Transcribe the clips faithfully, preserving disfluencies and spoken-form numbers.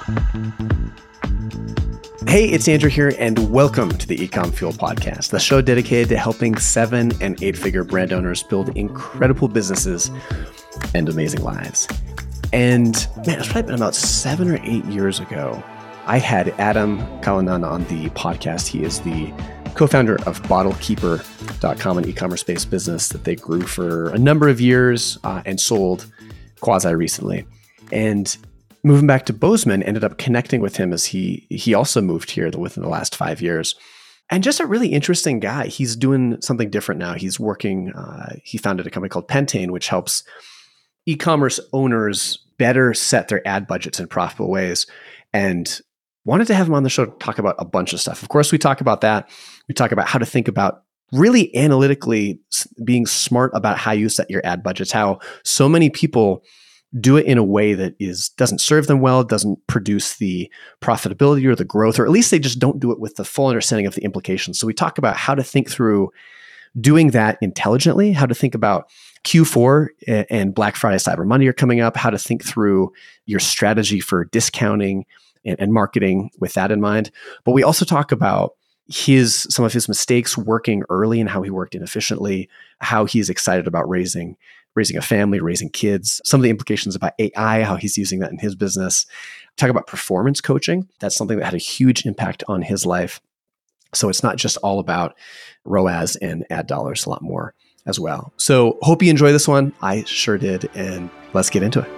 Hey, it's Andrew here, and welcome to the Ecom Fuel Podcast, the show dedicated to helping seven and eight-figure brand owners build incredible businesses and amazing lives. And man, it's probably been about seven or eight years ago, I had Adam Kalanan on the podcast. He is the co-founder of Bottle Keeper dot com, an e-commerce-based business that they grew for a number of years uh, and sold quasi recently. And moving back to Bozeman, ended up connecting with him as he he also moved here within the last five years. And just a really interesting guy. He's doing something different now. He's working, uh, he founded a company called Pentane, which helps e-commerce owners better set their ad budgets in profitable ways. And wanted to have him on the show to talk about a bunch of stuff. Of course, we talk about that. We talk about how to think about really analytically being smart about how you set your ad budgets, how so many people do it in a way that is doesn't serve them well, doesn't produce the profitability or the growth, or at least they just don't do it with the full understanding of the implications. So we talk about how to think through doing that intelligently, how to think about Q four and Black Friday, Cyber Monday are coming up, how to think through your strategy for discounting and, and marketing with that in mind. But we also talk about his some of his mistakes working early and how he worked inefficiently, how he's excited about raising raising a family, raising kids, some of the implications about A I, how he's using that in his business. Talk about performance coaching. That's something that had a huge impact on his life. So it's not just all about R O A S and ad dollars, a lot more as well. So hope you enjoy this one. I sure did. And let's get into it.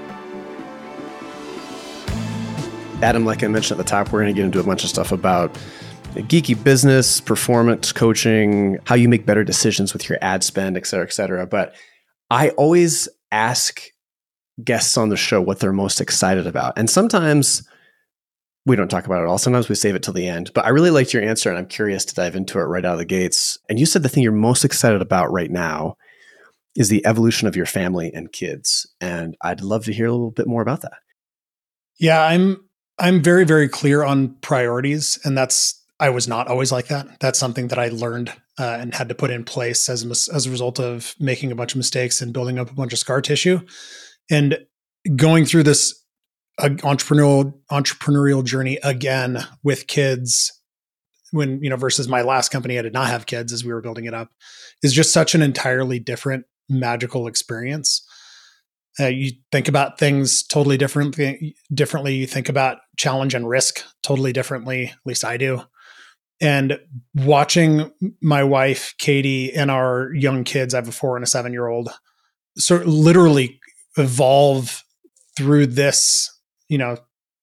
Adam, like I mentioned at the top, we're going to get into a bunch of stuff about geeky business, performance coaching, how you make better decisions with your ad spend, et cetera, et cetera. But I always ask guests on the show what they're most excited about. And sometimes we don't talk about it all. Sometimes we save it till the end. But I really liked your answer, and I'm curious to dive into it right out of the gates. And you said the thing you're most excited about right now is the evolution of your family and kids. And I'd love to hear a little bit more about that. Yeah, I'm I'm very, very clear on priorities. And that's I was not always like that. That's something that I learned uh, and had to put in place as a, as a result of making a bunch of mistakes and building up a bunch of scar tissue. And going through this uh, entrepreneurial entrepreneurial journey again with kids, when, you know, versus my last company, I did not have kids as we were building it up, is just such an entirely different magical experience. Uh, you think about things totally differently. Differently, you think about challenge and risk totally differently. At least I do. And watching my wife, Katie, and our young kids, I have a four and a seven-year-old, sort of literally evolve through this, you know,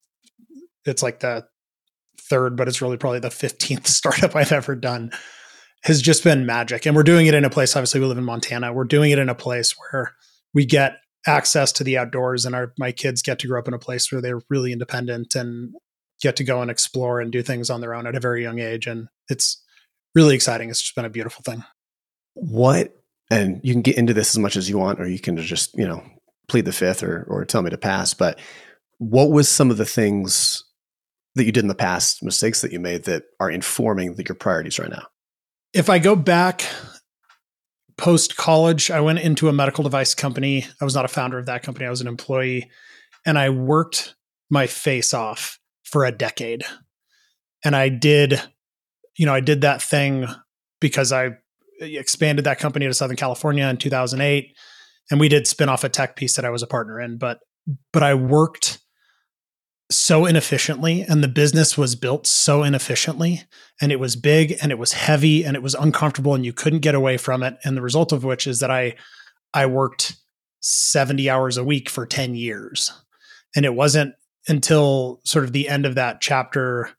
it's like the third, but it's really probably the fifteenth startup I've ever done, has just been magic. And we're doing it in a place, obviously we live in Montana. We're doing it in a place where we get access to the outdoors, and our my kids get to grow up in a place where they're really independent and get to go and explore and do things on their own at a very young age. And it's really exciting. It's just been a beautiful thing. What, and you can get into this as much as you want, or you can just, you know, plead the fifth or, or tell me to pass. But what was some of the things that you did in the past, mistakes that you made that are informing the, your priorities right now? If I go back post-college, I went into a medical device company. I was not a founder of that company. I was an employee, and I worked my face off for a decade. And I did, you know, I did that thing because I expanded that company to Southern California in two thousand eight. And we did spin off a tech piece that I was a partner in, but, but I worked so inefficiently, and the business was built so inefficiently, and it was big and it was heavy and it was uncomfortable and you couldn't get away from it. And the result of which is that I, I worked seventy hours a week for ten years. And it wasn't until sort of the end of that chapter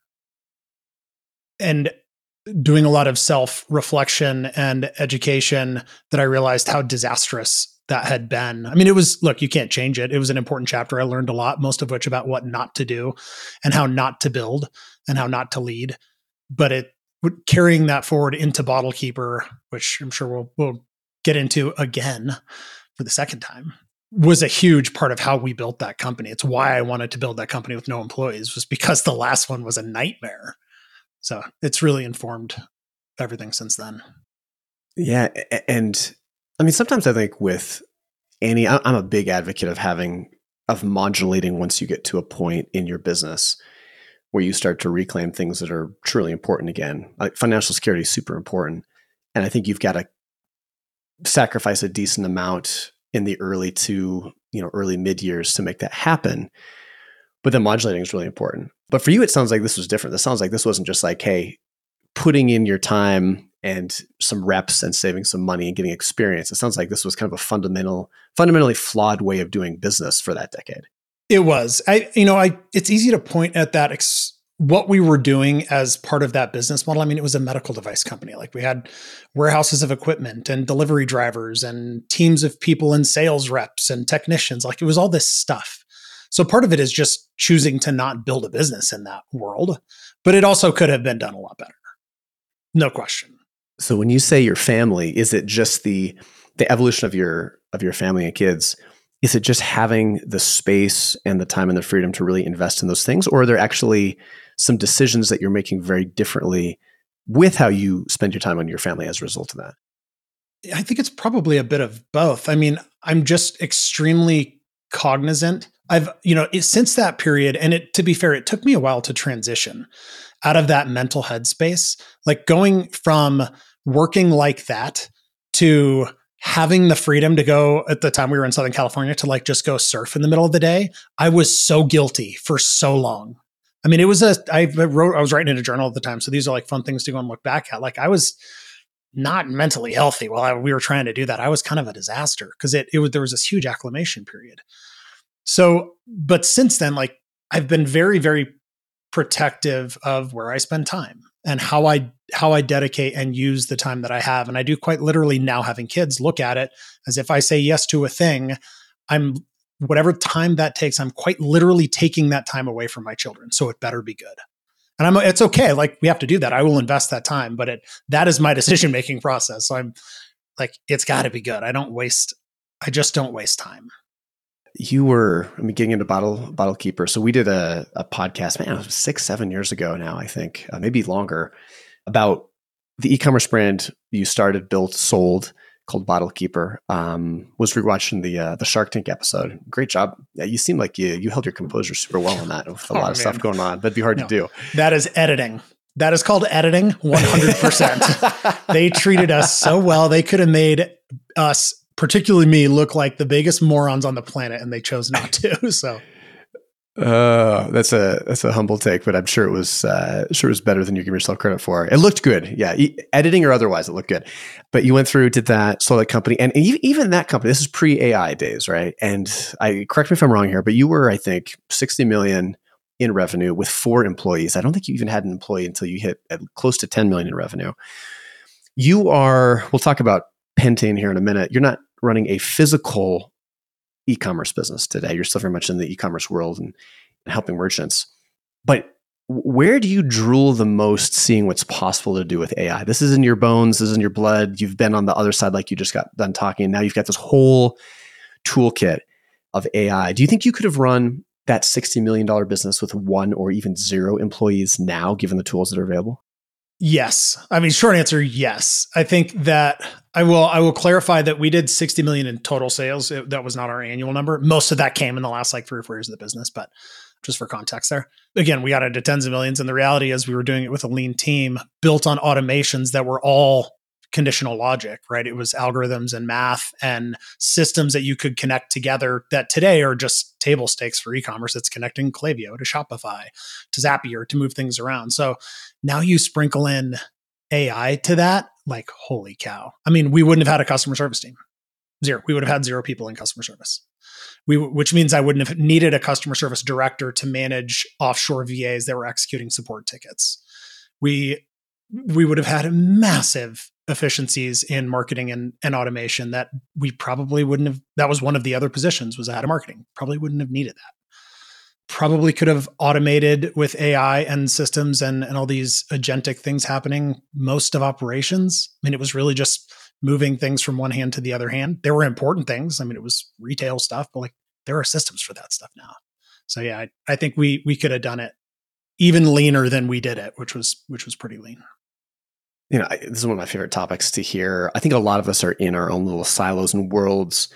and doing a lot of self-reflection and education that I realized how disastrous that had been. I mean, it was, look, you can't change it. It was an important chapter. I learned a lot, most of which about what not to do and how not to build and how not to lead. But it carrying that forward into Bottle Keeper, which I'm sure we'll we'll get into again for the second time, was a huge part of how we built that company. It's why I wanted to build that company with no employees, was because the last one was a nightmare. So it's really informed everything since then. Yeah. And I mean, sometimes I think with any, I'm a big advocate of having of modulating once you get to a point in your business where you start to reclaim things that are truly important again. Like financial security is super important. And I think you've got to sacrifice a decent amount in the early to, you know, early mid years to make that happen. But then modulating is really important. But for you, it sounds like this was different. This sounds like this wasn't just like, hey, putting in your time and some reps and saving some money and getting experience. It sounds like this was kind of a fundamental, fundamentally flawed way of doing business for that decade. It was. I, you know, I. It's easy to point at that. Ex- what we were doing as part of that business model. I mean, it was a medical device company. Like we had warehouses of equipment and delivery drivers and teams of people and sales reps and technicians. Like it was all this stuff. So part of it is just choosing to not build a business in that world, but it also could have been done a lot better. No question. So when you say your family, is it just the the evolution of your of your family and kids? Is it just having the space and the time and the freedom to really invest in those things? Or are there actually some decisions that you're making very differently with how you spend your time on your family as a result of that? I think it's probably a bit of both. I mean, I'm just extremely cognizant. I've, you know, it, since that period, and it, to be fair, it took me a while to transition out of that mental headspace, like going from working like that to having the freedom to go, at the time we were in Southern California, to like just go surf in the middle of the day. I was so guilty for so long. I mean, it was a, I wrote, I was writing in a journal at the time. So these are like fun things to go and look back at. Like I was not mentally healthy while I, we were trying to do that. I was kind of a disaster because it, it was, there was this huge acclimation period. So, but since then, like I've been very, very protective of where I spend time and how I how I dedicate and use the time that I have. And I do quite literally now, having kids, look at it as if I say yes to a thing, I'm whatever time that takes, I'm quite literally taking that time away from my children. So it better be good. And I'm it's okay. Like we have to do that. I will invest that time, but it that is my decision-making process. So I'm like, it's got to be good. I don't waste, I just don't waste time. You were, I mean, getting into Bottle Bottle Keeper. So we did a, a podcast, man, it was six, seven years ago now, I think, uh, maybe longer, about the e-commerce brand you started, built, sold, called Bottle Keeper. Um, was rewatching the uh, the Shark Tank episode. Great job. Yeah, you seem like you you held your composure super well on that with a Oh, lot man. of stuff going on, but it'd be hard No, to do. That is editing. That is called editing one hundred percent. They treated us so well. They could have made us, particularly me, look like the biggest morons on the planet, and they chose not to. So, uh, that's a that's a humble take, but I'm sure it was uh, sure it was better than you give yourself credit for. It looked good, yeah, e- editing or otherwise, it looked good. But you went through, did that, sold that company, and e- even that company. This is pre-A I days, right? And I correct me if I'm wrong here, but you were, I think, sixty million in revenue with four employees. I don't think you even had an employee until you hit at close to ten million in revenue. You are. We'll talk about Pentane here in a minute. You're not running a physical e-commerce business today. You're still very much in the e-commerce world and, and helping merchants. But where do you drool the most seeing what's possible to do with A I? This is in your bones, this is in your blood. You've been on the other side, like you just got done talking. And now you've got this whole toolkit of A I. Do you think you could have run that sixty million dollars business with one or even zero employees now, given the tools that are available? yes. I mean, short answer, yes. I think that I will, I will clarify that we did sixty million in total sales. It, that was not our annual number. Most of that came in the last like three or four years of the business, but just for context there. Again, we got into tens of millions. And the reality is we were doing it with a lean team built on automations that were all conditional logic, right? It was algorithms and math and systems that you could connect together that today are just table stakes for e-commerce. It's connecting Klaviyo to Shopify, to Zapier, to move things around. So now you sprinkle in A I to that, like, holy cow. I mean, we wouldn't have had a customer service team. Zero. We would have had zero people in customer service. We, which means I wouldn't have needed a customer service director to manage offshore V As that were executing support tickets. We, we would have had massive efficiencies in marketing and, and automation that we probably wouldn't have. That was one of the other positions, was head of marketing. Probably wouldn't have needed that. Probably could have automated with A I and systems and, and all these agentic things happening most of operations. I mean, it was really just moving things from one hand to the other hand. There were important things. I mean, it was retail stuff, but like there are systems for that stuff now. So yeah, I, I think we we could have done it even leaner than we did it, which was which was pretty lean. You know, I, this is one of my favorite topics to hear. I think a lot of us are in our own little silos and worlds,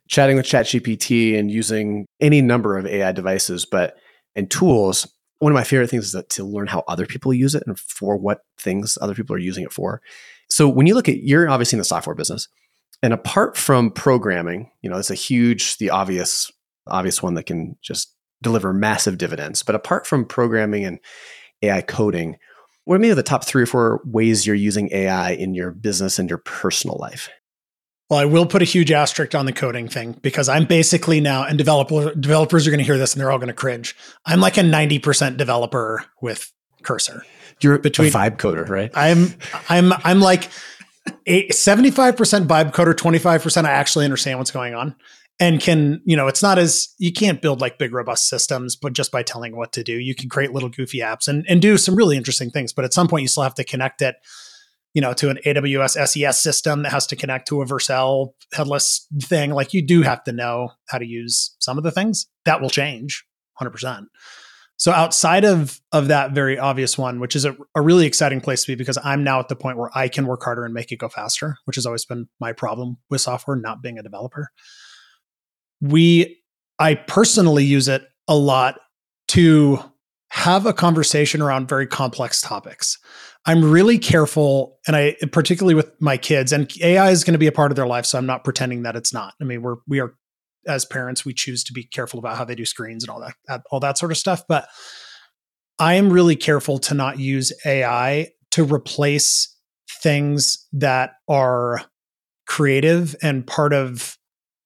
chatting with ChatGPT and using any number of A I devices, but and tools. One of my favorite things is that to learn how other people use it and for what things other people are using it for. So when you look at, you're obviously in the software business, and apart from programming, you know, it's a huge, the obvious, obvious one that can just deliver massive dividends. But apart from programming and A I coding, what are maybe the top three or four ways you're using A I in your business and your personal life? Well, I will put a huge asterisk on the coding thing because I'm basically now, and developer, developers are going to hear this and they're all going to cringe. I'm like a ninety percent developer with Cursor. You're between a vibe coder, right? I'm, I'm, I'm like eight, seventy-five percent vibe coder, twenty-five percent I actually understand what's going on and can, you know, it's not as, you can't build like big robust systems, but just by telling what to do, you can create little goofy apps and, and do some really interesting things. But at some point you still have to connect it, you know, to an A W S S E S system that has to connect to a Vercel headless thing. Like you do have to know how to use some of the things. That will change one hundred percent. So outside of, of that very obvious one, which is a, a really exciting place to be because I'm now at the point where I can work harder and make it go faster, which has always been my problem with software, not being a developer. We, I personally use it a lot to have a conversation around very complex topics. I'm really careful, and I particularly with my kids, and A I is going to be a part of their life, so I'm not pretending that it's not. I mean, we're we are as parents, we choose to be careful about how they do screens and all that, all that sort of stuff. But I am really careful to not use A I to replace things that are creative and part of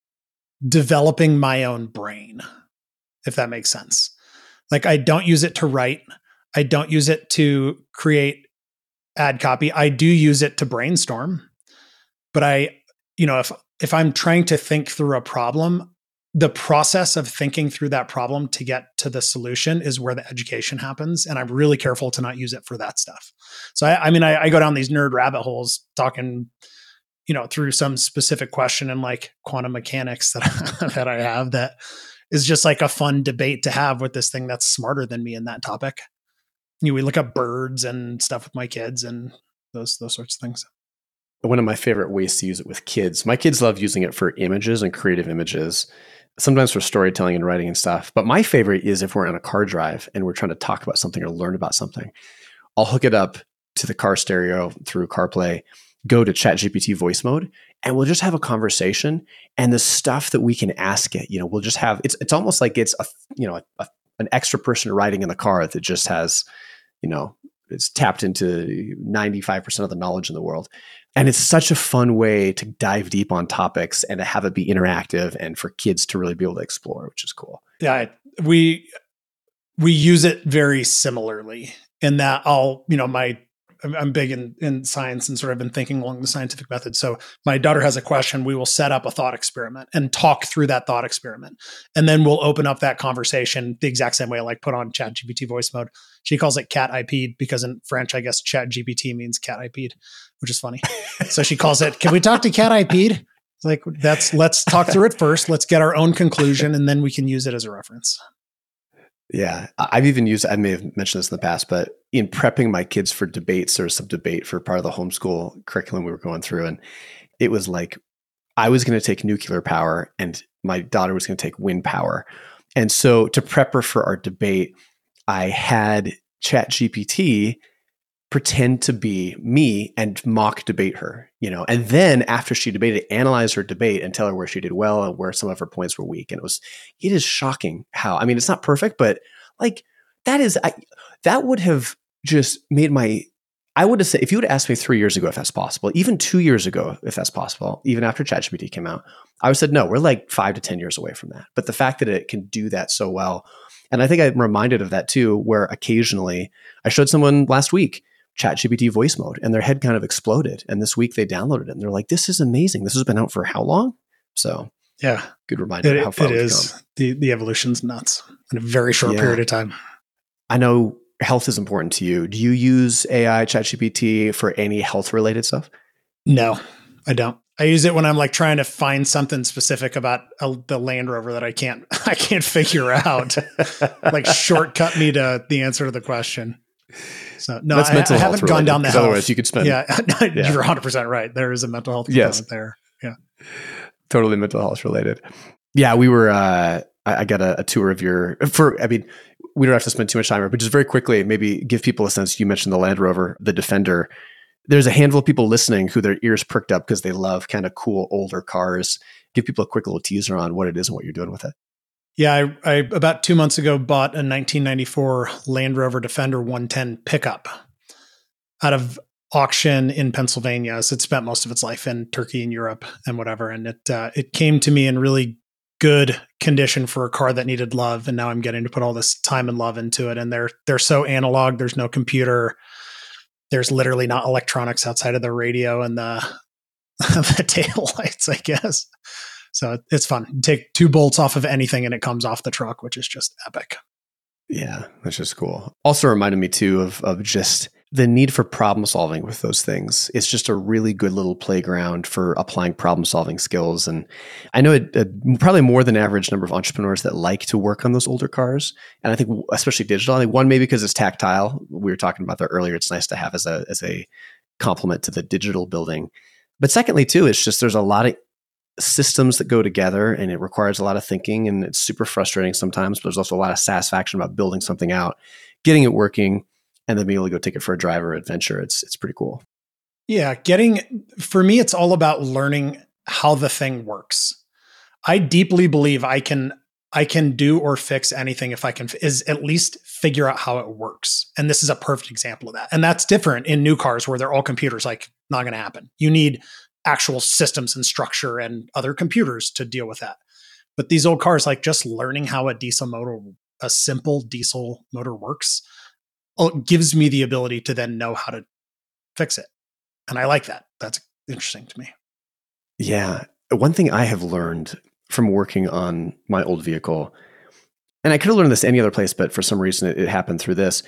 developing my own brain, if that makes sense. Like I don't use it to write. I don't use it to create ad copy. I do use it to brainstorm, but I, you know, if, if I'm trying to think through a problem, the process of thinking through that problem to get to the solution is where the education happens. And I'm really careful to not use it for that stuff. So I, I mean, I, I go down these nerd rabbit holes talking, you know, through some specific question in like quantum mechanics that, that I have that is just like a fun debate to have with this thing that's smarter than me in that topic. You know, we look up birds and stuff with my kids and those, those sorts of things. One of my favorite ways to use it with kids. My kids love using it for images and creative images, sometimes for storytelling and writing and stuff. But my favorite is if we're on a car drive and we're trying to talk about something or learn about something. I'll hook it up to the car stereo through CarPlay, go to ChatGPT voice mode, and we'll just have a conversation. And the stuff that we can ask it, you know, we'll just have, it's it's almost like it's a, you know, a, an extra person riding in the car that just has, you know, it's tapped into ninety-five percent of the knowledge in the world. And it's such a fun way to dive deep on topics and to have it be interactive and for kids to really be able to explore, which is cool. Yeah, we we use it very similarly in that I'll, you know, my I'm big in, in science and sort of been thinking along the scientific method. So my daughter has a question. We will set up a thought experiment and talk through that thought experiment. And then we'll open up that conversation the exact same way I like put on ChatGPT voice mode. She calls it cat I P'd because in French, I guess ChatGPT means cat I P'd, which is funny. So she calls it, can we talk to cat I P'd? It's like, that's, let's talk through it first. Let's get our own conclusion and then we can use it as a reference. Yeah, I've even used, I may have mentioned this in the past, but in prepping my kids for debates, there was some debate for part of the homeschool curriculum we were going through. And it was like, I was going to take nuclear power and my daughter was going to take wind power. And so to prep her for our debate, I had ChatGPT pretend to be me and mock debate her, you know, and then after she debated, analyze her debate and tell her where she did well and where some of her points were weak. And it was, it is shocking how, I mean, it's not perfect, but like that is, I, that would have just made my, I would have said, if you would have asked me three years ago if that's possible, even two years ago if that's possible, even after ChatGPT came out, I would have said, no, we're like five to ten years away from that. But the fact that it can do that so well, and I think I'm reminded of that too, where occasionally I showed someone last week ChatGPT voice mode and their head kind of exploded. And this week they downloaded it and they're like, this is amazing. This has been out for how long? So yeah, good reminder it, of how far it we've is. come. The, the evolution's nuts in a very short yeah. period of time. I know health is important to you. Do you use A I, ChatGPT for any health related stuff? No, I don't. I use it when I'm like trying to find something specific about a, the Land Rover that I can't, I can't figure out, like shortcut me to the answer to the question. So no, I, I haven't gone down the health. Otherwise you could spend. Yeah, yeah. You're one hundred percent right. There is a mental health component yes. there. Yeah. Totally mental health related. Yeah, we were, uh, I, I got a, a tour of your, for, I mean, we don't have to spend too much time here, but just very quickly, maybe give people a sense. You mentioned the Land Rover, the Defender. There's a handful of people listening who their ears pricked up because they love kind of cool older cars. Give people a quick little teaser on what it is and what you're doing with it. Yeah, I, I about two months ago bought a nineteen ninety-four Land Rover Defender one ten pickup out of auction in Pennsylvania. So it spent most of its life in Turkey and Europe and whatever. And it uh, it came to me in really good condition for a car that needed love. And now I'm getting to put all this time and love into it. And they're they're so analog. There's no computer. There's literally not electronics outside of the radio and the the tail lights, I guess. So it's fun. You take two bolts off of anything and it comes off the truck, which is just epic. Yeah, that's just cool. Also reminded me too of of just the need for problem solving with those things. It's just a really good little playground for applying problem solving skills. And I know it, it, probably more than average number of entrepreneurs that like to work on those older cars. And I think especially digital, I think one, maybe because it's tactile. We were talking about that earlier. It's nice to have as a, as a complement to the digital building. But secondly too, it's just, there's a lot of systems that go together and it requires a lot of thinking and it's super frustrating sometimes, but there's also a lot of satisfaction about building something out, getting it working, and then being able to go take it for a drive or adventure. It's it's pretty cool. Yeah. Getting, for me, it's all about learning how the thing works. I deeply believe I can, I can do or fix anything if I can, is at least figure out how it works. And this is a perfect example of that. And that's different in new cars where they're all computers, like not going to happen. You need actual systems and structure and other computers to deal with that. But these old cars, like just learning how a diesel motor, a simple diesel motor works, gives me the ability to then know how to fix it. And I like that. That's interesting to me. Yeah. One thing I have learned from working on my old vehicle, and I could have learned this any other place, but for some reason it, it happened through this.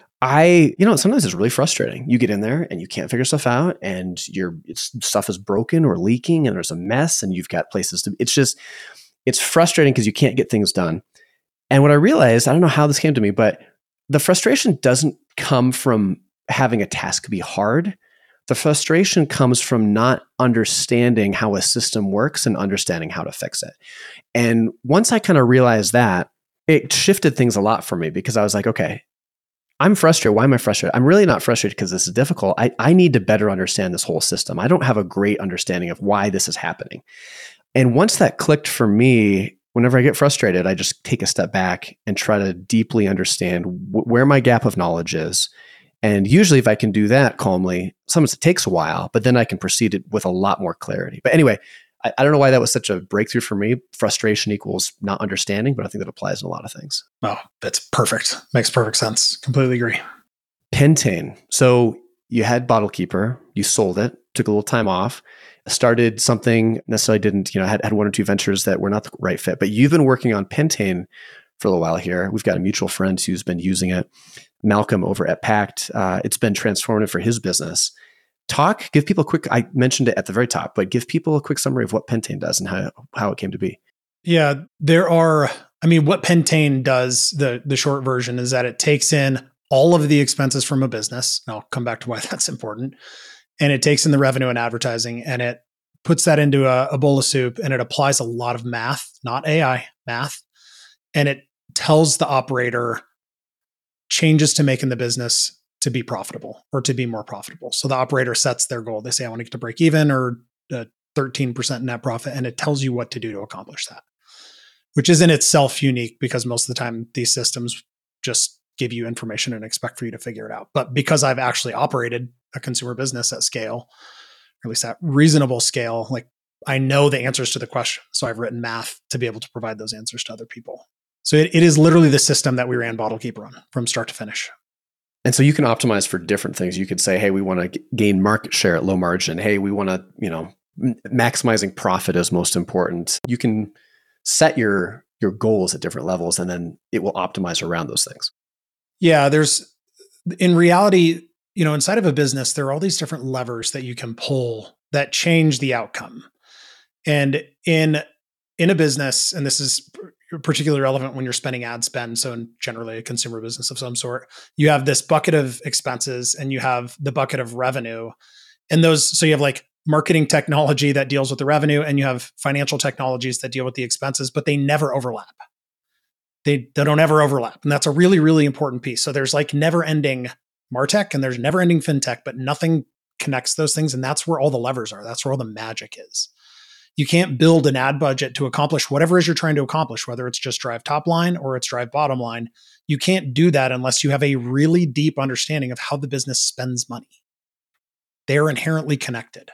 I, you know, sometimes it's really frustrating. You get in there and you can't figure stuff out and your it's, stuff is broken or leaking and there's a mess and you've got places to, it's just, it's frustrating because you can't get things done. And what I realized, I don't know how this came to me, but the frustration doesn't come from having a task be hard. The frustration comes from not understanding how a system works and understanding how to fix it. And once I kind of realized that, it shifted things a lot for me because I was like, okay, I'm frustrated. Why am I frustrated? I'm really not frustrated because this is difficult. I, I need to better understand this whole system. I don't have a great understanding of why this is happening. And once that clicked for me, whenever I get frustrated, I just take a step back and try to deeply understand wh- where my gap of knowledge is. And usually if I can do that calmly, sometimes it takes a while, but then I can proceed it with a lot more clarity. But anyway, I, I don't know why that was such a breakthrough for me. Frustration equals not understanding, but I think that applies in a lot of things. Oh, that's perfect. Makes perfect sense. Completely agree. Pentane. So you had Bottle Keeper, you sold it, took a little time off, started something, necessarily didn't, you know, had, had one or two ventures that were not the right fit, but you've been working on Pentane for a little while here. We've got a mutual friend who's been using it, Malcolm over at Pact. Uh, it's been transformative for his business. Talk, give people a quick, I mentioned it at the very top, but give people a quick summary of what Pentane does and how, how it came to be. Yeah, there are, I mean, what Pentane does, the, the short version is that it takes in all of the expenses from a business. And I'll come back to why that's important. And it takes in the revenue and advertising and it puts that into a, a bowl of soup and it applies a lot of math, not A I, math. And it tells the operator changes to make in the business to be profitable or to be more profitable. So the operator sets their goal. They say, I want to get to break even or uh, thirteen percent net profit. And it tells you what to do to accomplish that, which is in itself unique because most of the time these systems just give you information and expect for you to figure it out. But because I've actually operated a consumer business at scale, or at least at reasonable scale, like I know the answers to the question. So I've written math to be able to provide those answers to other people. So it, it is literally the system that we ran Bottle Keeper on from start to finish. And so you can optimize for different things. You could say, hey, we want to g- gain market share at low margin. Hey, we want to, you know, m- maximizing profit is most important. You can set your your goals at different levels and then it will optimize around those things. Yeah, there's, in reality, you know, inside of a business, there are all these different levers that you can pull that change the outcome. And in in a business, and this is particularly relevant when you're spending ad spend, so in generally a consumer business of some sort, you have this bucket of expenses and you have the bucket of revenue. And those, so you have like marketing technology that deals with the revenue, and you have financial technologies that deal with the expenses, but they never overlap. They, they don't ever overlap. And that's a really, really important piece. So there's like never ending MarTech and there's never ending FinTech, but nothing connects those things. And that's where all the levers are. That's where all the magic is. You can't build an ad budget to accomplish whatever it is you're trying to accomplish, whether it's just drive top line or it's drive bottom line. You can't do that unless you have a really deep understanding of how the business spends money. They're inherently connected.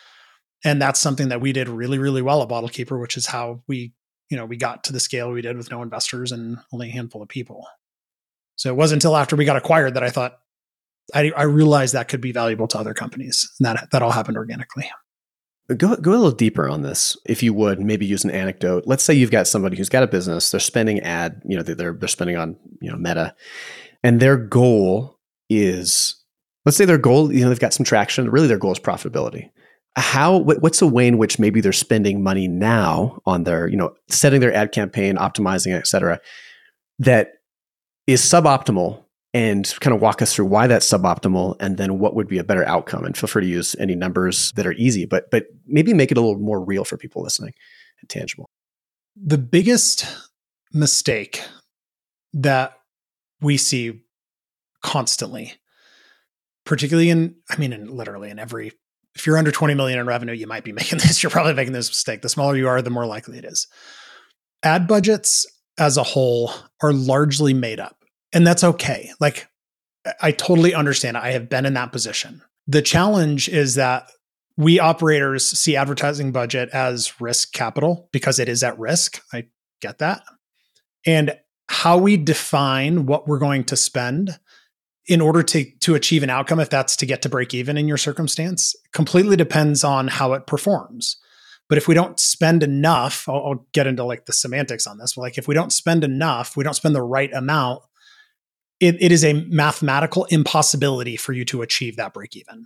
And that's something that we did really, really well at BottleKeeper, which is how we, you know, we got to the scale we did with no investors and only a handful of people. So it wasn't until after we got acquired that I thought, I, I realized that could be valuable to other companies. And that, that all happened organically. Go, go a little deeper on this, if you would, maybe use an anecdote. Let's say you've got somebody who's got a business, they're spending ad, you know, they're, they're spending on, you know, Meta, and their goal is, let's say their goal, you know, they've got some traction. Really their goal is profitability. How, what's the way in which maybe they're spending money now on their, you know, setting their ad campaign, optimizing it, et cetera, that is suboptimal, and kind of walk us through why that's suboptimal and then what would be a better outcome. And feel free to use any numbers that are easy, but, but maybe make it a little more real for people listening and tangible. The biggest mistake that we see constantly, particularly in, I mean, in literally in every, if you're under twenty million in revenue, you might be making this. You're probably making this mistake. The smaller you are, the more likely it is. Ad budgets as a whole are largely made up, and that's okay. Like, I totally understand. I have been in that position. The challenge is that we operators see advertising budget as risk capital because it is at risk. I get that. And how we define what we're going to spend in order to, to achieve an outcome, if that's to get to break even in your circumstance, completely depends on how it performs. But if we don't spend enough, I'll, I'll get into like the semantics on this, but like if we don't spend enough, we don't spend the right amount, it, it is a mathematical impossibility for you to achieve that break even.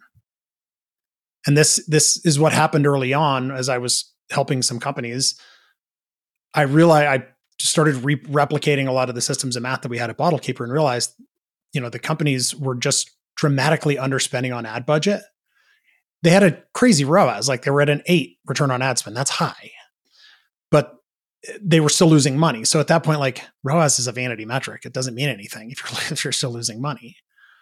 And this, this is what happened early on as I was helping some companies. I realized I started re- replicating a lot of the systems and math that we had at BottleKeeper and realized, you know, the companies were just dramatically underspending on ad budget. They had a crazy R O A S, like they were at an eight return on ad spend. That's high, but they were still losing money. So at that point, like R O A S is a vanity metric. It doesn't mean anything if you're, if you're still losing money.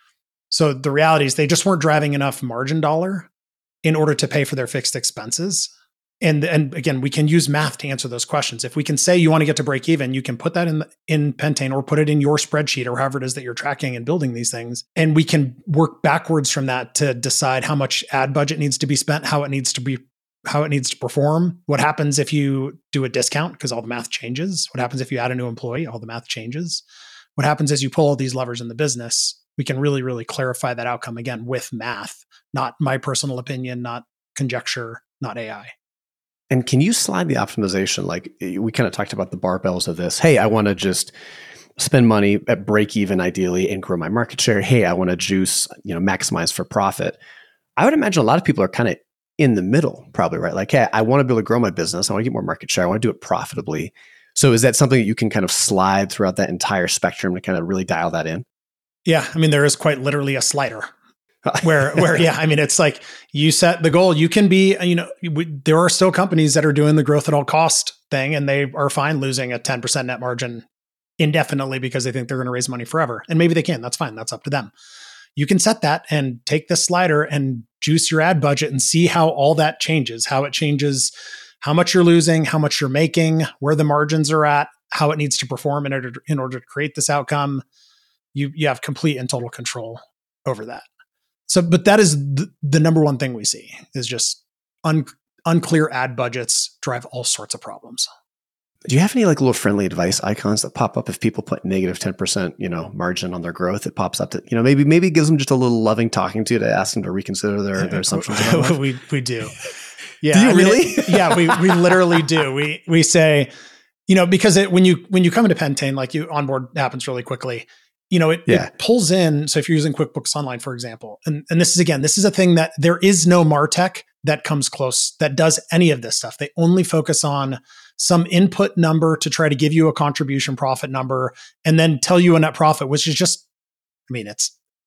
So the reality is they just weren't driving enough margin dollar in order to pay for their fixed expenses. And, and again, we can use math to answer those questions. If we can say you want to get to break even, you can put that in, the, in Pentane or put it in your spreadsheet or however it is that you're tracking and building these things. And we can work backwards from that to decide how much ad budget needs to be spent, how it needs to be, how it needs to perform. What happens if you do a discount? Because all the math changes. What happens if you add a new employee? All the math changes. What happens as you pull all these levers in the business? We can really, really clarify that outcome again with math, not my personal opinion, not conjecture, not A I. And can you slide the optimization? Like we kind of talked about the barbells of this. Hey, I want to just spend money at break even ideally and grow my market share. Hey, I want to juice, you know, maximize for profit. I would imagine a lot of people are kind of in the middle, probably, right? Like, hey, I want to be able to grow my business. I want to get more market share. I want to do it profitably. So is that something that you can kind of slide throughout that entire spectrum to kind of really dial that in? Yeah. I mean, there is quite literally a slider. where, where, yeah, I mean, it's like you set the goal. You can be, you know, we, there are still companies that are doing the growth at all cost thing, and they are fine losing a ten percent net margin indefinitely because they think they're going to raise money forever. And maybe they can. That's fine. That's up to them. You can set that and take this slider and juice your ad budget and see how all that changes, how it changes, how much you're losing, how much you're making, where the margins are at, how it needs to perform in order to, in order to create this outcome. You, you have complete and total control over that. So, but that is the, the number one thing we see is just un, unclear ad budgets drive all sorts of problems. Do you have any like little friendly advice icons that pop up if people put negative ten percent, you know, margin on their growth? It pops up that, you know, maybe, maybe it gives them just a little loving talking to to ask them to reconsider their, their assumptions. About we, we do. Yeah. Do you I really? Mean, it, yeah, we, we literally do. We, we say, you know, because it, when you, when you come into Pentane, like you onboard happens really quickly. You know, it, yeah. it pulls in. So if you're using QuickBooks Online, for example, and, and this is, again, this is a thing that there is no MarTech that comes close, that does any of this stuff. They only focus on some input number to try to give you a contribution profit number and then tell you a net profit, which is just, I mean, it's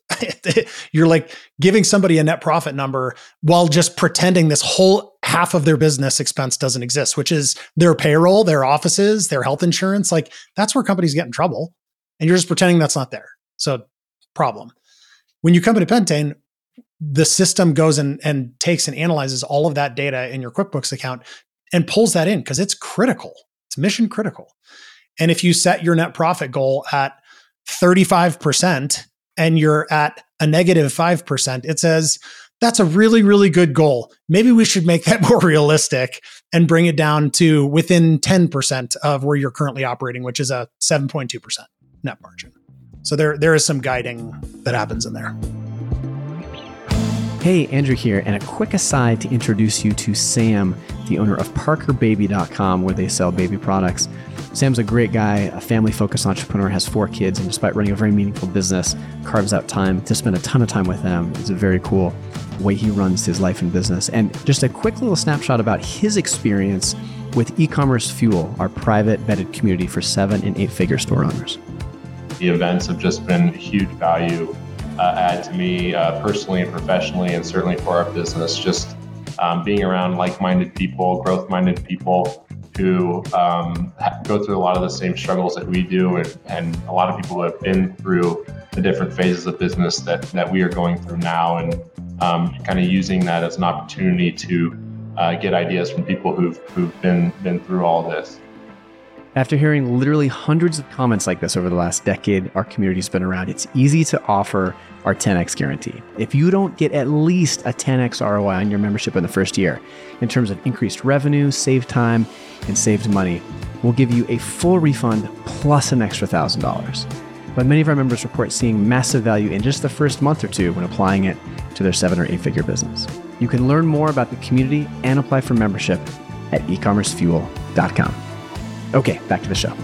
You're like giving somebody a net profit number while just pretending this whole half of their business expense doesn't exist, which is their payroll, their offices, their health insurance. Like that's where companies get in trouble. And you're just pretending that's not there. So problem. When you come into Pentane, the system goes and, and takes and analyzes all of that data in your QuickBooks account and pulls that in because it's critical. It's mission critical. And if you set your net profit goal at thirty-five percent and you're at a negative five percent, it says, that's a really, really good goal. Maybe we should make that more realistic and bring it down to within ten percent of where you're currently operating, which is a seven point two percent net margin. So there, there is some guiding that happens in there. Hey, Andrew here, and a quick aside to introduce you to Sam, the owner of Parker Baby dot com, where they sell baby products. Sam's a great guy, a family-focused entrepreneur, has four kids, and despite running a very meaningful business, carves out time to spend a ton of time with them. It's a very cool way he runs his life and business. And just a quick little snapshot about his experience with E-Commerce Fuel, our private vetted community for seven and eight-figure store owners. The events have just been a huge value uh, add to me uh, personally and professionally, and certainly for our business. Just um, being around like-minded people, growth-minded people who um, go through a lot of the same struggles that we do, and, and a lot of people who have been through the different phases of business that, that we are going through now, and um, kind of using that as an opportunity to uh, get ideas from people who've, who've been, been through all this. After hearing literally hundreds of comments like this over the last decade our community's been around, it's easy to offer our ten X guarantee. If you don't get at least a ten X R O I on your membership in the first year, in terms of increased revenue, saved time, and saved money, we'll give you a full refund plus an extra one thousand dollars. But many of our members report seeing massive value in just the first month or two when applying it to their seven or eight figure business. You can learn more about the community and apply for membership at e commerce fuel dot com. Okay, back to the show.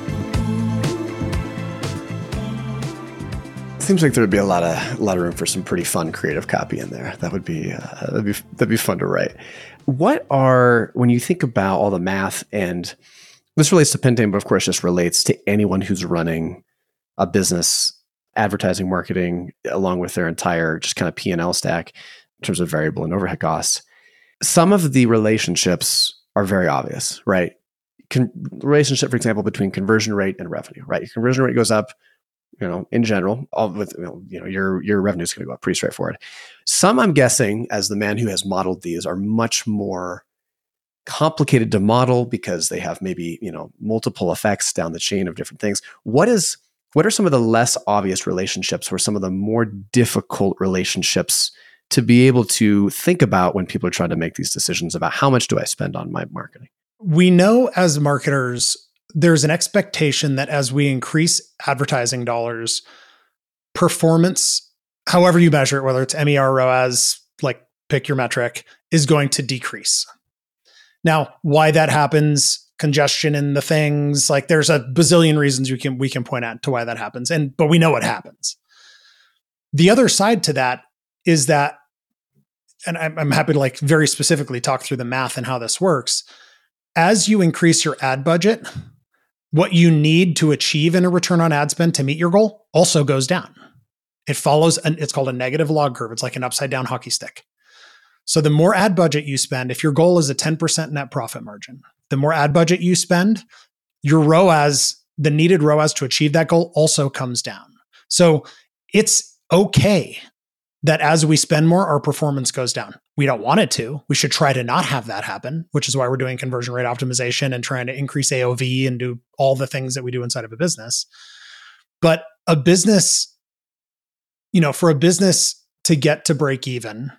Seems like there would be a lot of a lot of room for some pretty fun creative copy in there. That would be uh, that'd be that'd be fun to write. What are, when you think about all the math, and this relates to Pentane, but of course just relates to anyone who's running a business, advertising, marketing, along with their entire just kind of P and L stack in terms of variable and overhead costs. Some of the relationships are very obvious, right? Con- relationship, for example, between conversion rate and revenue, right? Your conversion rate goes up, you know, in general, all with, you know, you know your, your revenue is going to go up, pretty straightforward. Some, I'm guessing, as the man who has modeled these, are much more complicated to model because they have maybe, you know, multiple effects down the chain of different things. What is, what are some of the less obvious relationships, or some of the more difficult relationships to be able to think about when people are trying to make these decisions about how much do I spend on my marketing? We know as marketers, there's an expectation that as we increase advertising dollars, performance, however you measure it, whether it's M E R, R O A S, like pick your metric, is going to decrease. Now, why that happens, congestion in the things, like there's a bazillion reasons we can we can point out to why that happens, and but we know what happens. The other side to that is that, and I'm, I'm happy to like very specifically talk through the math and how this works. As you increase your ad budget, what you need to achieve in a return on ad spend to meet your goal also goes down. It follows, an, it's called a negative log curve. It's like an upside down hockey stick. So the more ad budget you spend, if your goal is a ten percent net profit margin, the more ad budget you spend, your R O A S, the needed R O A S to achieve that goal also comes down. So it's okay that as we spend more, our performance goes down. We don't want it to. We should try to not have that happen, which is why we're doing conversion rate optimization and trying to increase A O V and do all the things that we do inside of a business. But a business, you know, for a business to get to break even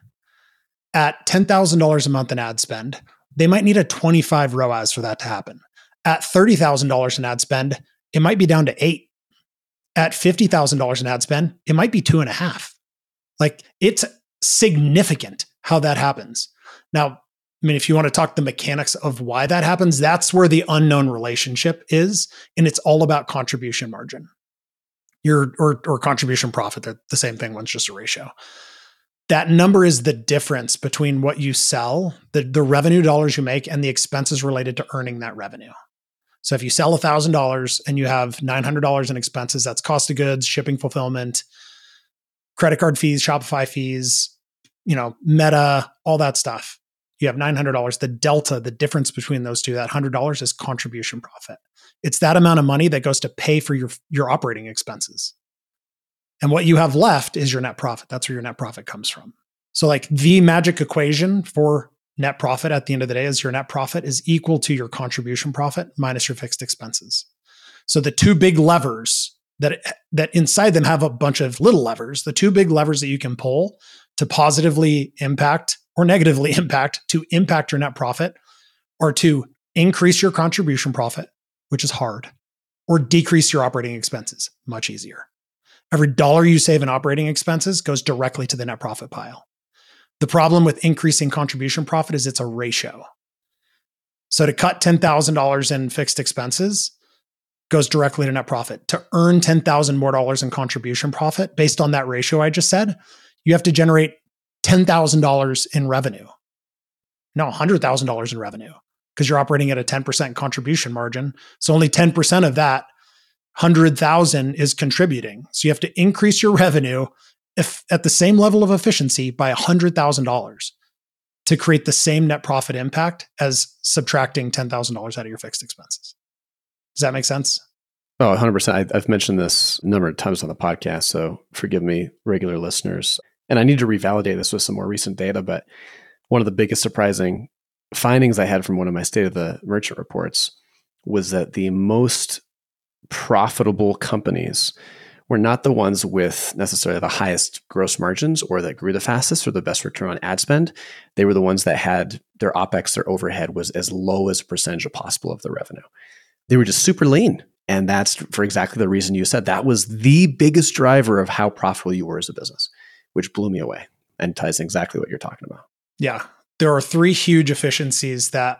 at ten thousand dollars a month in ad spend, they might need a twenty-five R O A S for that to happen. At thirty thousand dollars in ad spend, it might be down to eight. At fifty thousand dollars in ad spend, it might be two and a half. Like it's significant how that happens. Now, I mean, if you want to talk the mechanics of why that happens, that's where the unknown relationship is. And it's all about contribution margin. Your or, or contribution profit. They're the same thing. One's just a ratio. That number is the difference between what you sell, the, the revenue dollars you make, and the expenses related to earning that revenue. So if you sell one thousand dollars and you have nine hundred dollars in expenses, that's cost of goods, shipping, fulfillment, credit card fees, Shopify fees, you know, Meta, all that stuff. You have nine hundred dollars. The delta, the difference between those two, that one hundred dollars is contribution profit. It's that amount of money that goes to pay for your, your operating expenses. And what you have left is your net profit. That's where your net profit comes from. So like the magic equation for net profit at the end of the day is your net profit is equal to your contribution profit minus your fixed expenses. So the two big levers that, that inside them have a bunch of little levers, the two big levers that you can pull to positively impact or negatively impact to impact your net profit are to increase your contribution profit, which is hard, or decrease your operating expenses, much easier. Every dollar you save in operating expenses goes directly to the net profit pile. The problem with increasing contribution profit is it's a ratio. So to cut ten thousand dollars in fixed expenses goes directly to net profit. To earn ten thousand dollars more dollars in contribution profit, based on that ratio I just said, you have to generate ten thousand dollars in revenue. No, one hundred thousand dollars in revenue, because you're operating at a ten percent contribution margin. So only ten percent of that one hundred thousand dollars is contributing. So you have to increase your revenue if at the same level of efficiency by one hundred thousand dollars to create the same net profit impact as subtracting ten thousand dollars out of your fixed expenses. Does that make sense? Oh, one hundred percent. I, I've mentioned this a number of times on the podcast, so forgive me, regular listeners. And I need to revalidate this with some more recent data, but one of the biggest surprising findings I had from one of my State of the Merchant reports was that the most profitable companies were not the ones with necessarily the highest gross margins or that grew the fastest or the best return on ad spend. They were the ones that had their OpEx, their overhead was as low as a percentage possible of the revenue. They were just super lean. And that's for exactly the reason you said. That was the biggest driver of how profitable you were as a business, which blew me away and ties exactly what you're talking about. Yeah. There are three huge efficiencies that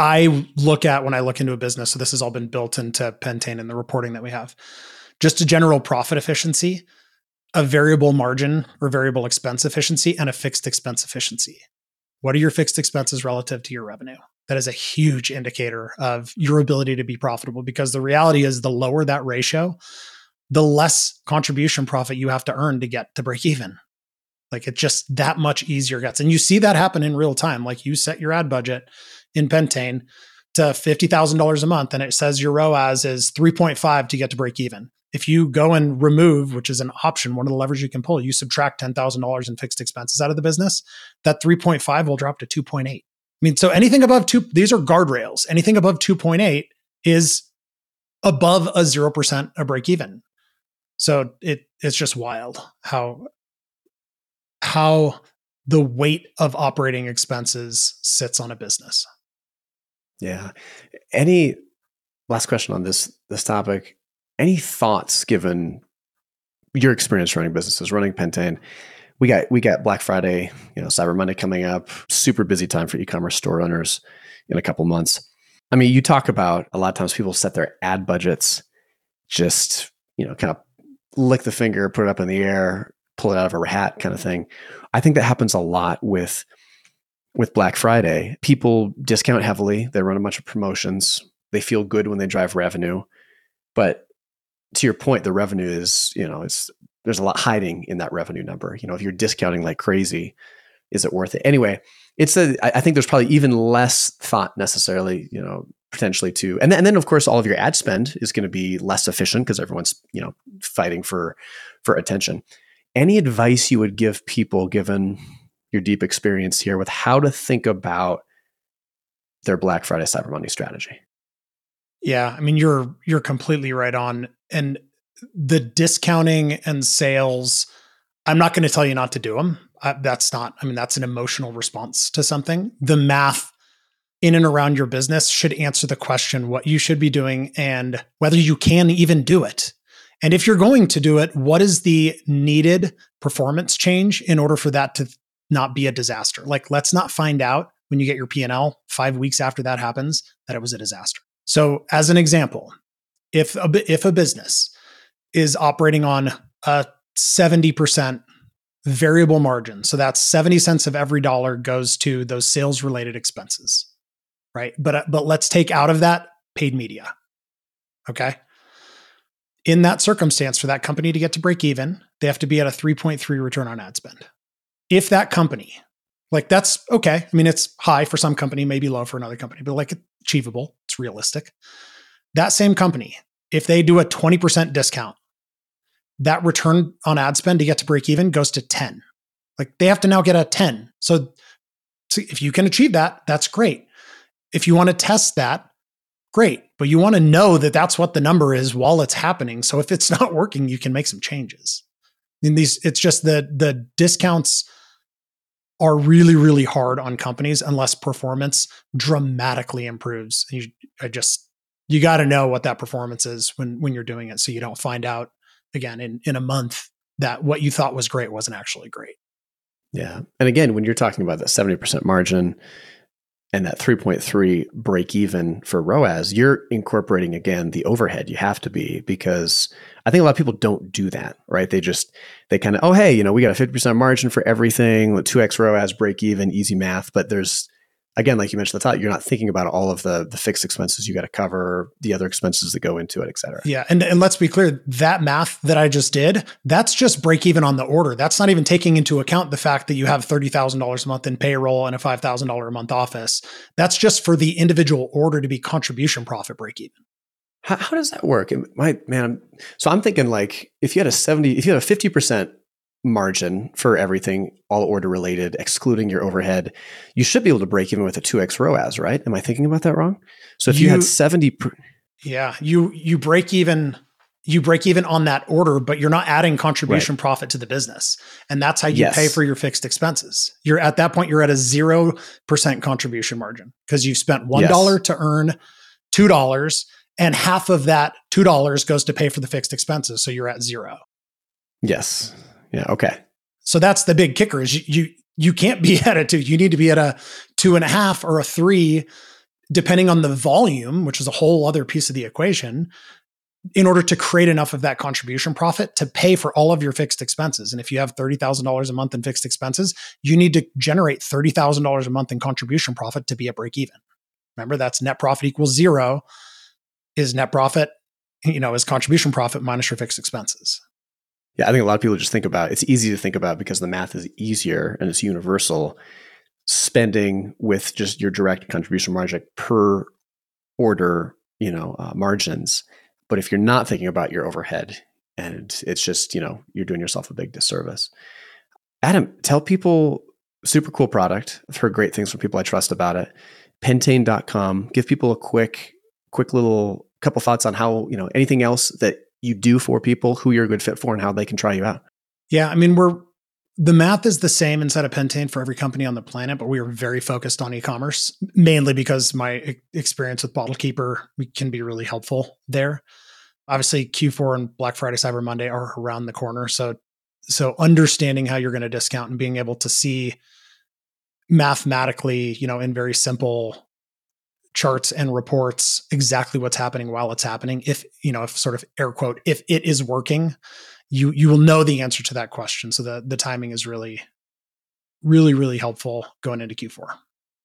I look at when I look into a business. So this has all been built into Pentane and the reporting that we have. Just a general profit efficiency, a variable margin or variable expense efficiency, and a fixed expense efficiency. What are your fixed expenses relative to your revenue? That is a huge indicator of your ability to be profitable, because the reality is the lower that ratio, the less contribution profit you have to earn to get to break even. Like it just that much easier gets. And you see that happen in real time. Like you set your ad budget in Pentane to fifty thousand dollars a month and it says your R O A S is three point five to get to break even. If you go and remove, which is an option, one of the levers you can pull, you subtract ten thousand dollars in fixed expenses out of the business, that three point five will drop to two point eight. I mean, so anything above two, these are guardrails. Anything above two point eight is above a zero percent a break even. So it it's just wild how, how the weight of operating expenses sits on a business. Yeah. Any last question on this, this topic? Any thoughts given your experience running businesses, running Pentane? We got we got Black Friday, you know, Cyber Monday coming up. Super busy time for e-commerce store owners in a couple months. I mean, you talk about a lot of times people set their ad budgets, just, you know, kind of lick the finger, put it up in the air, pull it out of a hat kind of thing. I think that happens a lot with with Black Friday. People discount heavily. They run a bunch of promotions. They feel good when they drive revenue. But to your point, the revenue is, you know, it's there's a lot hiding in that revenue number. You know, if you're discounting like crazy, is it worth it? Anyway, it's a, I think there's probably even less thought necessarily, you know, potentially to, and then, and then of course, all of your ad spend is going to be less efficient because everyone's, you know, fighting for, for attention. Any advice you would give people, given your deep experience here, with how to think about their Black Friday, Cyber Monday strategy? Yeah, I mean, you're you're completely right on. And the discounting and sales, I'm not going to tell you not to do them. I, that's not, I mean, that's an emotional response to something. The math in and around your business should answer the question what you should be doing and whether you can even do it. And if you're going to do it, what is the needed performance change in order for that to not be a disaster? Like, let's not find out when you get your P and L five weeks after that happens that it was a disaster. So as an example, if a, if a business is operating on a seventy percent variable margin, so that's seventy cents of every dollar goes to those sales related expenses, right? But, but let's take out of that paid media. Okay. In that circumstance, for that company to get to break even, they have to be at a three point three return on ad spend. If that company, like that's okay. I mean, it's high for some company, maybe low for another company, but like achievable, it's realistic. That same company, if they do a twenty percent discount, that return on ad spend to get to break even goes to ten. Like they have to now get a ten. So, so if you can achieve that, that's great. If you want to test that, great. But you want to know that that's what the number is while it's happening. So if it's not working, you can make some changes. In these, it's just that the discounts are really, really hard on companies unless performance dramatically improves. You, I just, you got to know what that performance is when, when you're doing it. So you don't find out again in, in a month that what you thought was great wasn't actually great. Yeah. And again, when you're talking about that seventy percent margin and that three point three break even for R O A S, you're incorporating again the overhead. You have to be, because I think a lot of people don't do that, right? They just, they kind of, oh, hey, you know, we got a fifty percent margin for everything, two X R O A S break even, easy math. But there's, again, like you mentioned at the top, you're not thinking about all of the the fixed expenses you got to cover, the other expenses that go into it, et cetera. Yeah. And, and let's be clear, that math that I just did, that's just break even on the order. That's not even taking into account the fact that you have thirty thousand dollars a month in payroll and a five thousand dollars a month office. That's just for the individual order to be contribution profit break even. How, how does that work? My man, so I'm thinking like if you had a seventy, if you had a fifty percent margin for everything, all order related, excluding your overhead, you should be able to break even with a two X R O A S, right? Am I thinking about that wrong? So if you, you had seventy, per- yeah, you you break even, you break even on that order, but you're not adding contribution right. profit to the business, and that's how you yes. pay for your fixed expenses. You're at that point, you're at a zero percent contribution margin because you've spent one dollar yes. to earn two dollars, and half of that two dollars goes to pay for the fixed expenses. So you're at zero. Yes. Yeah. Okay. So that's the big kicker is you, you, you can't be at a two. You need to be at a two and a half or a three, depending on the volume, which is a whole other piece of the equation, in order to create enough of that contribution profit to pay for all of your fixed expenses. And if you have thirty thousand dollars a month in fixed expenses, you need to generate thirty thousand dollars a month in contribution profit to be at break even. Remember, that's net profit equals zero is net profit, you know, is contribution profit minus your fixed expenses. Yeah, I think a lot of people just think about, it's easy to think about because the math is easier and it's universal, spending with just your direct contribution margin per order, you know, uh, margins. But if you're not thinking about your overhead, and it's just, you know, you're doing yourself a big disservice. Adam, tell people, super cool product. I've heard great things from people I trust about it. Pentane dot com. Give people a quick, quick little couple thoughts on how, you know, anything else that you do for people, who you're a good fit for, and how they can try you out. Yeah. I mean, we're, the math is the same inside of Pentane for every company on the planet, but we are very focused on e-commerce, mainly because my experience with Bottle Keeper can be really helpful there. Obviously Q four and Black Friday, Cyber Monday are around the corner. So, so understanding how you're going to discount and being able to see mathematically, you know, in very simple charts and reports exactly what's happening while it's happening. If, you know, if sort of air quote, if it is working, you, you will know the answer to that question. So the, the timing is really, really, really helpful going into Q four.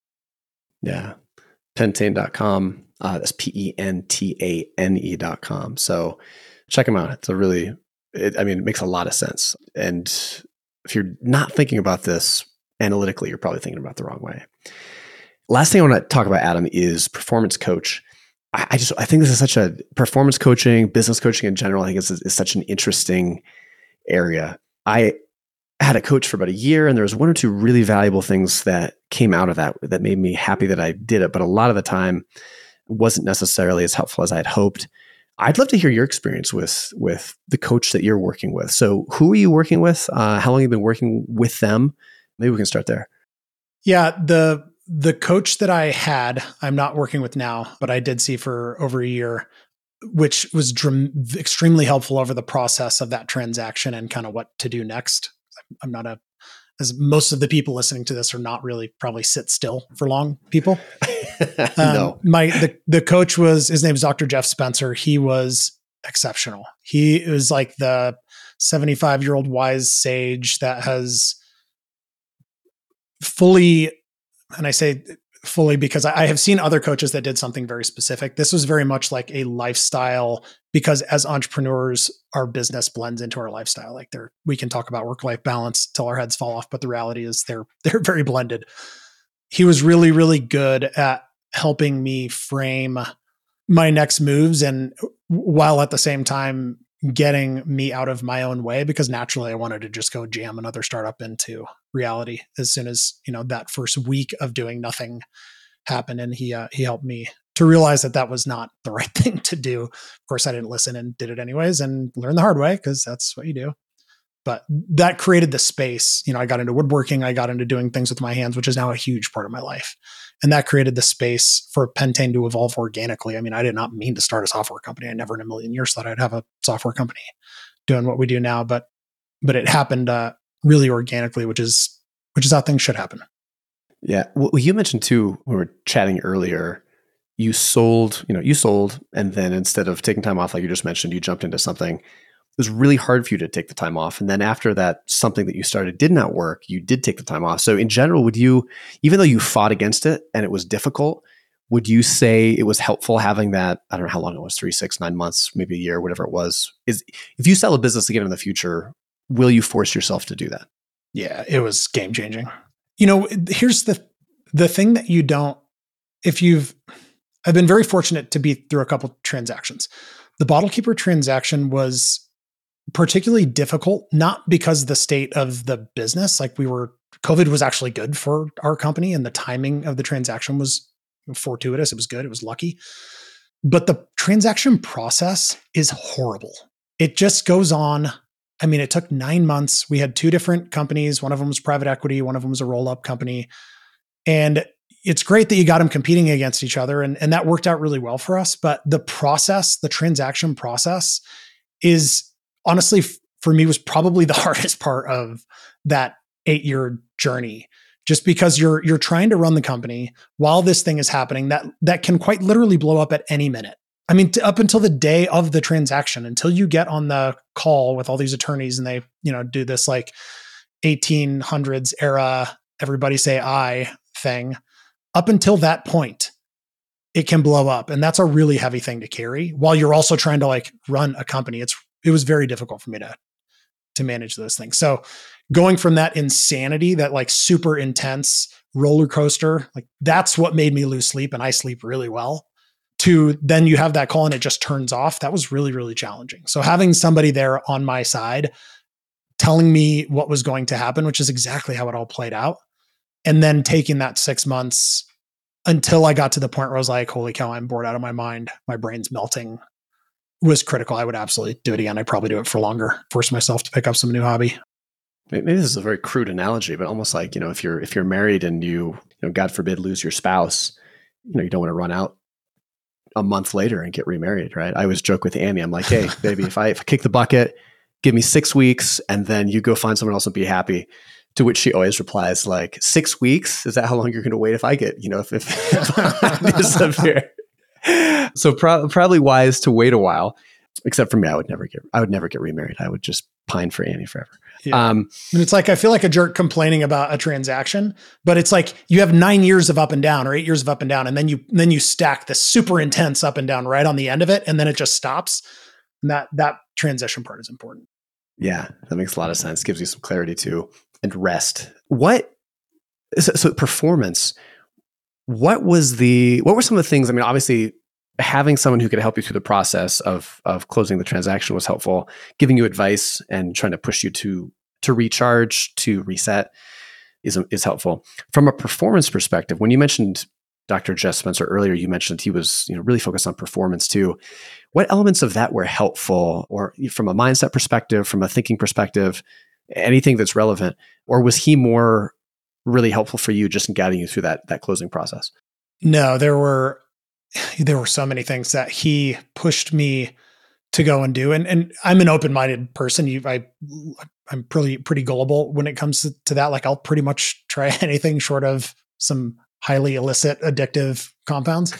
Yeah. Pentane dot com. Uh, that's P E N T A N E dot com. So check them out. It's a really, it, I mean, it makes a lot of sense. And if you're not thinking about this analytically, you're probably thinking about it the wrong way. Last thing I want to talk about, Adam, is performance coach. I, I just, I think this is such a performance coaching, business coaching in general. I think it's, it's such an interesting area. I had a coach for about a year, and there was one or two really valuable things that came out of that that made me happy that I did it. But a lot of the time wasn't necessarily as helpful as I had hoped. I'd love to hear your experience with, with the coach that you're working with. So who are you working with? Uh, how long have you been working with them? Maybe we can start there. Yeah, the The coach that I had, I'm not working with now, but I did see for over a year, which was dr- extremely helpful over the process of that transaction and kind of what to do next. I'm not a, as most of the people listening to this are not really probably sit still for long people. um, no. My, the, the coach was, his name is Doctor Jeff Spencer. He was exceptional. He was like the seventy-five year old wise sage that has fully, and I say fully because I have seen other coaches that did something very specific. This was very much like a lifestyle, because as entrepreneurs, our business blends into our lifestyle. Like there, we can talk about work-life balance till our heads fall off, but the reality is they're they're very blended. He was really, really good at helping me frame my next moves, and while at the same time getting me out of my own way, because naturally I wanted to just go jam another startup into reality as soon as, you know, that first week of doing nothing happened. And he, uh, he helped me to realize that that was not the right thing to do. Of course, I didn't listen and did it anyways and learned the hard way, because that's what you do. But that created the space. You know, I got into woodworking, I got into doing things with my hands, which is now a huge part of my life. And that created the space for Pentane to evolve organically. I mean, I did not mean to start a software company. I never in a million years thought I'd have a software company doing what we do now, but but it happened uh, really organically, which is which is how things should happen. Yeah. Well, you mentioned too, when we were chatting earlier, you sold, you know, you sold, and then instead of taking time off, like you just mentioned, you jumped into something. It was really hard for you to take the time off. And then after that, something that you started did not work, you did take the time off. So in general, would you, even though you fought against it and it was difficult, would you say it was helpful having that, I don't know how long it was, three, six, nine months, maybe a year, whatever it was, is if you sell a business again in the future, will you force yourself to do that? Yeah, it was game changing. You know, here's the, the thing that you don't, if you've, I've been very fortunate to be through a couple transactions. The BottleKeeper transaction was particularly difficult, not because of the state of the business. Like we were, COVID was actually good for our company and the timing of the transaction was fortuitous. It was good. It was lucky. But the transaction process is horrible. It just goes on. I mean, it took nine months. We had two different companies. One of them was private equity. One of them was a roll-up company. And it's great that you got them competing against each other. And, and that worked out really well for us. But the process, the transaction process is, honestly, for me, was probably the hardest part of that eight-year journey, just because you're you're trying to run the company while this thing is happening that that can quite literally blow up at any minute. I mean, to, up until the day of the transaction, until you get on the call with all these attorneys and they, you know, do this like eighteen hundreds era, everybody say I thing, up until that point, it can blow up. And that's a really heavy thing to carry while you're also trying to like run a company. It's It was very difficult for me to, to manage those things. So going from that insanity, that like super intense roller coaster, like that's what made me lose sleep, and I sleep really well, to then you have that call and it just turns off. That was really, really challenging. So having somebody there on my side telling me what was going to happen, which is exactly how it all played out, and then taking that six months until I got to the point where I was like, holy cow, I'm bored out of my mind. My brain's melting, was critical. I would absolutely do it again. I'd probably do it for longer, force myself to pick up some new hobby. Maybe this is a very crude analogy, but almost like, you know, if you're, if you're married and you, you know, God forbid, lose your spouse, you know, you don't want to run out a month later and get remarried, right? I always joke with Annie. I'm like, hey, baby, if I, if I kick the bucket, give me six weeks and then you go find someone else and be happy. To which she always replies like, six weeks? Is that how long you're going to wait if I get, you know, if, if, if I disappear? So pro- probably wise to wait a while, except for me. I would never get, I would never get remarried. I would just pine for Annie forever. Yeah. Um, and it's like, I feel like a jerk complaining about a transaction, but it's like you have nine years of up and down or eight years of up and down. And then you, then you stack the super intense up and down right on the end of it. And then it just stops. And that, that transition part is important. Yeah. That makes a lot of sense. Gives you some clarity too, and rest. What, so, so performance, what was the, what were some of the things, I mean, obviously having someone who could help you through the process of, of closing the transaction was helpful. Giving you advice and trying to push you to, to recharge, to reset is, is helpful. From a performance perspective, when you mentioned Doctor Jess Spencer earlier, you mentioned he was, you know, really focused on performance too. What elements of that were helpful, or from a mindset perspective, from a thinking perspective, anything that's relevant? Or was he more really helpful for you just in guiding you through that, that closing process? No, there were, there were so many things that he pushed me to go and do. And, and I'm an open-minded person. You, I, I'm pretty, pretty gullible when it comes to, to that. Like I'll pretty much try anything short of some highly illicit, addictive compounds.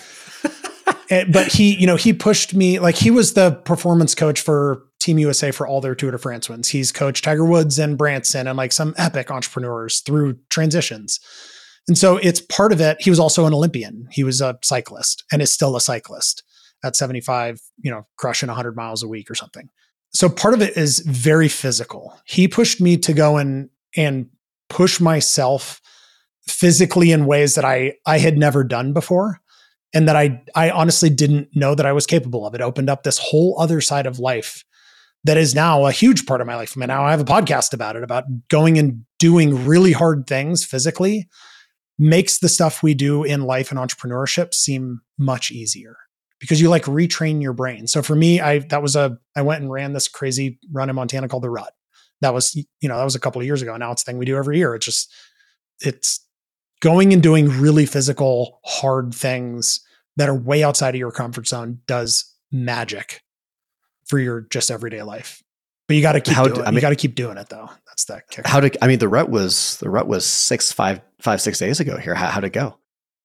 and, but he, you know, he pushed me, like he was the performance coach for Team U S A for all their Tour de France wins. He's coached Tiger Woods and Branson and like some epic entrepreneurs through transitions. And so it's part of it. He was also an Olympian. He was a cyclist and is still a cyclist at seventy-five, you know, crushing one hundred miles a week or something. So part of it is very physical. He pushed me to go and, and push myself physically in ways that I, I had never done before. And that I, I honestly didn't know that I was capable of. It opened up this whole other side of life that is now a huge part of my life. I mean, now I have a podcast about it, about going and doing really hard things physically makes the stuff we do in life and entrepreneurship seem much easier because you like retrain your brain. So for me, I, that was a, I went and ran this crazy run in Montana called the Rut. That was, you know, that was a couple of years ago. Now it's a thing we do every year. It's just, it's going and doing really physical, hard things that are way outside of your comfort zone does magic for your just everyday life. But you got to keep How, doing, I mean, you got to keep doing it though. That's the kicker. How did I mean the rut was the rut was six five five six days ago here. How how'd it go?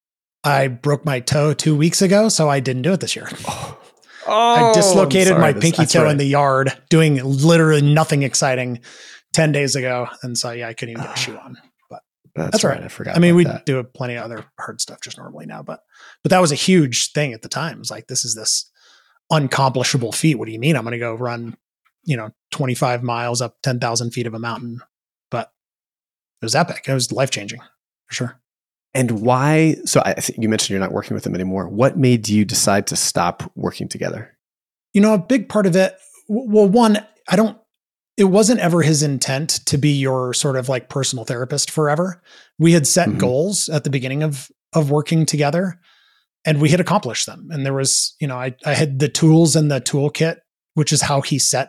I broke my toe two weeks ago, so I didn't do it this year. Oh, I dislocated sorry, my this, pinky toe right. in the yard doing literally nothing exciting ten days ago, and so yeah, I couldn't even get a shoe on. But that's, that's right. right. I forgot. I mean, about we that. do plenty of other hard stuff just normally now, but but that was a huge thing at the time. It was like, this is this unaccomplishable feat. What do you mean? I'm going to go run, you know, twenty-five miles up ten thousand feet of a mountain? But it was epic. It was life changing for sure. And why? So I think you mentioned you're not working with them anymore. What made you decide to stop working together? You know, a big part of it, well, one, I don't, it wasn't ever his intent to be your sort of like personal therapist forever. We had set Mhm. goals at the beginning of, of working together and we had accomplished them. And there was, you know, I, I had the tools and the toolkit, which is how he set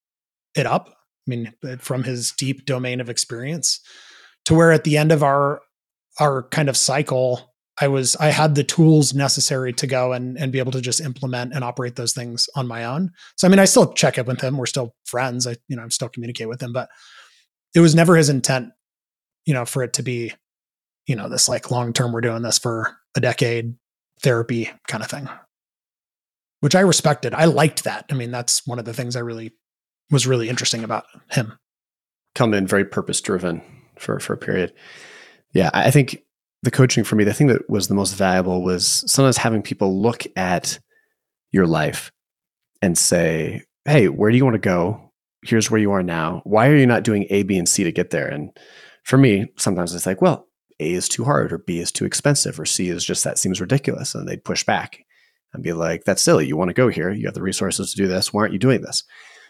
it up. I mean, from his deep domain of experience to where at the end of our, our kind of cycle, I was, I had the tools necessary to go and, and be able to just implement and operate those things on my own. So, I mean, I still check up with him. We're still friends. I, you know, I'm still communicate with him, but it was never his intent, you know, for it to be, you know, this like long-term, we're doing this for a decade therapy kind of thing, which I respected. I liked that. I mean, that's one of the things I really was really interesting about him. Come in very purpose driven for, for a period. Yeah. I think the coaching for me, the thing that was the most valuable was sometimes having people look at your life and say, hey, where do you want to go? Here's where you are now. Why are you not doing A, B, and C to get there? And for me, sometimes it's like, well, A is too hard or B is too expensive or C is just, that seems ridiculous. And they'd push back and be like, that's silly. You want to go here. You have the resources to do this. Why aren't you doing this?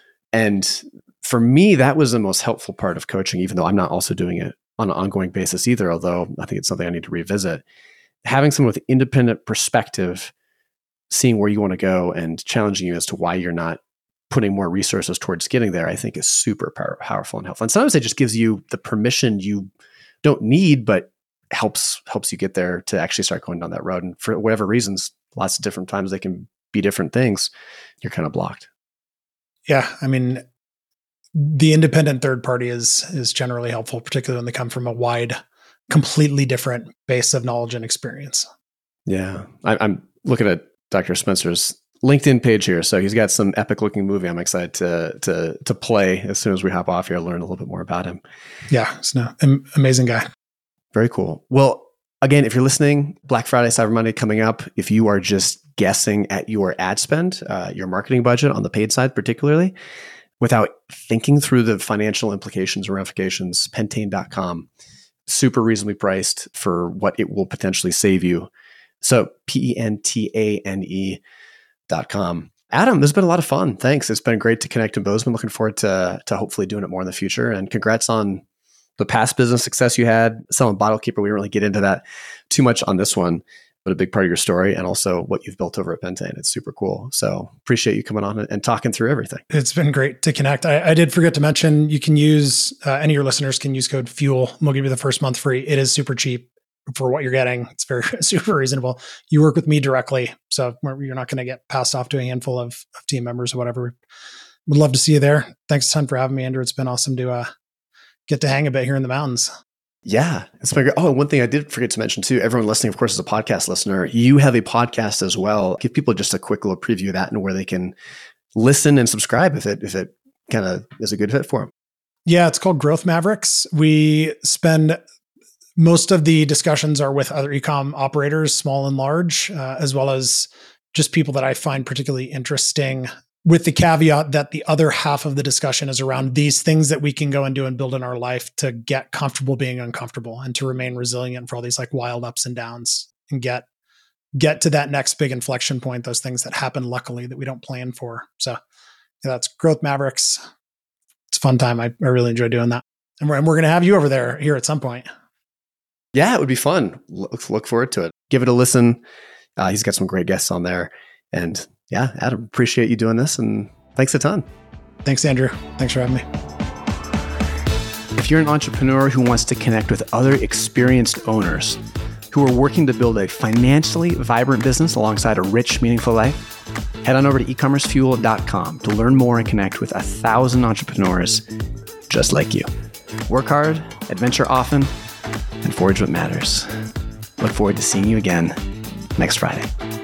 And for me, that was the most helpful part of coaching, even though I'm not also doing it on an ongoing basis either, although I think it's something I need to revisit. Having someone with independent perspective, seeing where you want to go and challenging you as to why you're not putting more resources towards getting there, I think is super power, powerful and helpful. And sometimes it just gives you the permission you don't need, but helps helps you get there to actually start going down that road. And for whatever reasons, lots of different times they can be different things. You're kind of blocked. Yeah. I mean, the independent third party is is generally helpful, particularly when they come from a wide, completely different base of knowledge and experience. Yeah. I, I'm looking at Doctor Spencer's LinkedIn page here. So he's got some epic looking movie I'm excited to to to play as soon as we hop off here, learn a little bit more about him. Yeah. It's an am- amazing guy. Very cool. Well, again, if you're listening, Black Friday, Cyber Monday coming up, if you are just guessing at your ad spend, uh, your marketing budget on the paid side particularly, without thinking through the financial implications or ramifications, Pentane dot com, super reasonably priced for what it will potentially save you. So P E N T A N E dot com. Adam, this has been a lot of fun. Thanks. It's been great to connect in Bozeman. Looking forward to, to hopefully doing it more in the future. And congrats on the past business success you had. Selling Bottle Keeper, we didn't really get into that too much on this one, but a big part of your story and also what you've built over at Pentane. It's super cool. So appreciate you coming on and, and talking through everything. It's been great to connect. I, I did forget to mention, you can use, uh, any of your listeners can use code FUEL. We'll give you the first month free. It is super cheap for what you're getting. It's very super reasonable. You work with me directly, so you're not going to get passed off to a handful of, of team members or whatever. Would love to see you there. Thanks a ton for having me, Andrew. It's been awesome to uh, get to hang a bit here in the mountains. Yeah, it's been great. Oh, and one thing I did forget to mention too, everyone listening, of course, is a podcast listener. You have a podcast as well. Give people just a quick little preview of that and where they can listen and subscribe if it if it kind of is a good fit for them. Yeah, it's called Growth Mavericks. We spend most of the discussions are with other e-com operators, small and large, uh, as well as just people that I find particularly interesting, with the caveat that the other half of the discussion is around these things that we can go and do and build in our life to get comfortable being uncomfortable and to remain resilient for all these like wild ups and downs and get get to that next big inflection point, those things that happen luckily that we don't plan for. So yeah, that's Growth Mavericks. It's a fun time. I, I really enjoy doing that. And we're, and we're going to have you over there here at some point. Yeah, it would be fun. Look, look forward to it. Give it a listen. Uh, he's got some great guests on there. And yeah, Adam, appreciate you doing this. And thanks a ton. Thanks, Andrew. Thanks for having me. If you're an entrepreneur who wants to connect with other experienced owners who are working to build a financially vibrant business alongside a rich, meaningful life, head on over to e commerce fuel dot com to learn more and connect with a thousand entrepreneurs just like you. Work hard, adventure often, and forge what matters. Look forward to seeing you again next Friday.